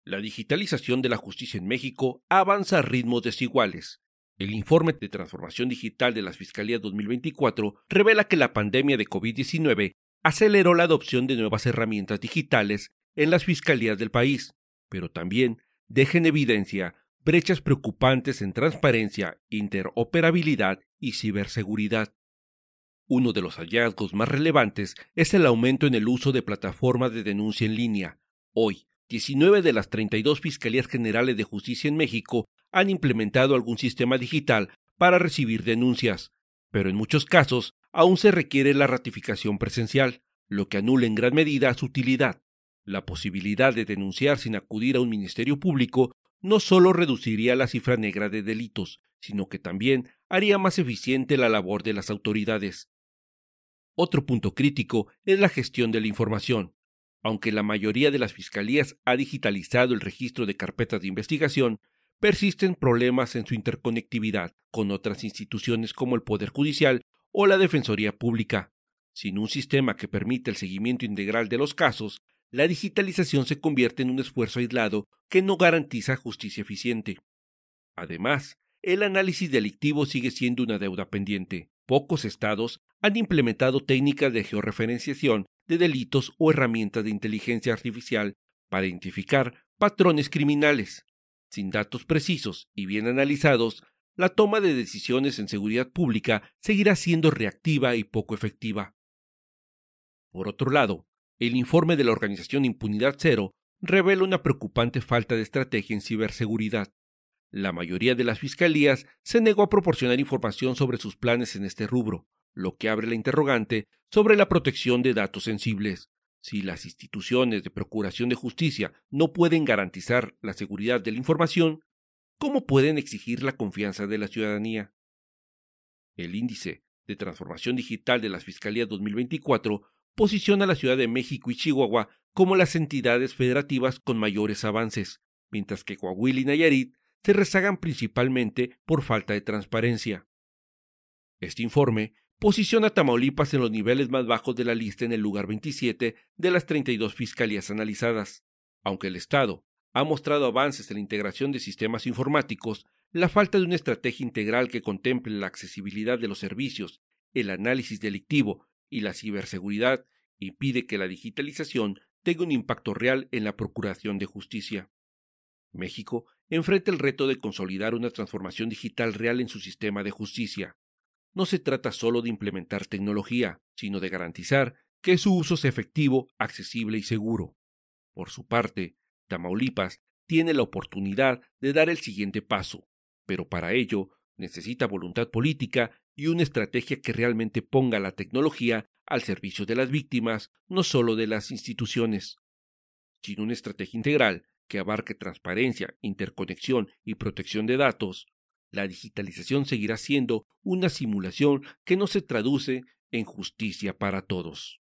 La digitalización de la justicia en México avanza a ritmos desiguales. El informe de transformación digital de las Fiscalías 2024 revela que la pandemia de COVID-19 aceleró la adopción de nuevas herramientas digitales en las fiscalías del país, pero también deja en evidencia brechas preocupantes en transparencia, interoperabilidad y ciberseguridad. Uno de los hallazgos más relevantes es el aumento en el uso de plataformas de denuncia en línea. Hoy, 19 de las 32 Fiscalías Generales de Justicia en México han implementado algún sistema digital para recibir denuncias, pero en muchos casos aún se requiere la ratificación presencial, lo que anula en gran medida su utilidad. La posibilidad de denunciar sin acudir a un ministerio público no solo reduciría la cifra negra de delitos, sino que también haría más eficiente la labor de las autoridades. Otro punto crítico es la gestión de la información. Aunque la mayoría de las fiscalías ha digitalizado el registro de carpetas de investigación, persisten problemas en su interconectividad con otras instituciones como el Poder Judicial o la Defensoría Pública. Sin un sistema que permita el seguimiento integral de los casos, la digitalización se convierte en un esfuerzo aislado que no garantiza justicia eficiente. Además, el análisis delictivo sigue siendo una deuda pendiente. Pocos estados han implementado técnicas de georreferenciación de delitos o herramientas de inteligencia artificial para identificar patrones criminales. Sin datos precisos y bien analizados, la toma de decisiones en seguridad pública seguirá siendo reactiva y poco efectiva. Por otro lado, el informe de la organización Impunidad Cero revela una preocupante falta de estrategia en ciberseguridad. La mayoría de las fiscalías se negó a proporcionar información sobre sus planes en este rubro, lo que abre la interrogante sobre la protección de datos sensibles. Si las instituciones de procuración de justicia no pueden garantizar la seguridad de la información, ¿cómo pueden exigir la confianza de la ciudadanía? El índice de transformación digital de las Fiscalías 2024 posiciona a la Ciudad de México y Chihuahua como las entidades federativas con mayores avances, mientras que Coahuila y Nayarit se rezagan principalmente por falta de transparencia. Este informe posiciona a Tamaulipas en los niveles más bajos de la lista en el lugar 27 de las 32 fiscalías analizadas. Aunque el Estado ha mostrado avances en la integración de sistemas informáticos, la falta de una estrategia integral que contemple la accesibilidad de los servicios, el análisis delictivo y la ciberseguridad impide que la digitalización tenga un impacto real en la procuración de justicia. México enfrenta el reto de consolidar una transformación digital real en su sistema de justicia. No se trata solo de implementar tecnología, sino de garantizar que su uso sea efectivo, accesible y seguro. Por su parte, Tamaulipas tiene la oportunidad de dar el siguiente paso, pero para ello necesita voluntad política y una estrategia que realmente ponga la tecnología al servicio de las víctimas, no solo de las instituciones. Sin una estrategia integral que abarque transparencia, interconexión y protección de datos, la digitalización seguirá siendo una simulación que no se traduce en justicia para todos.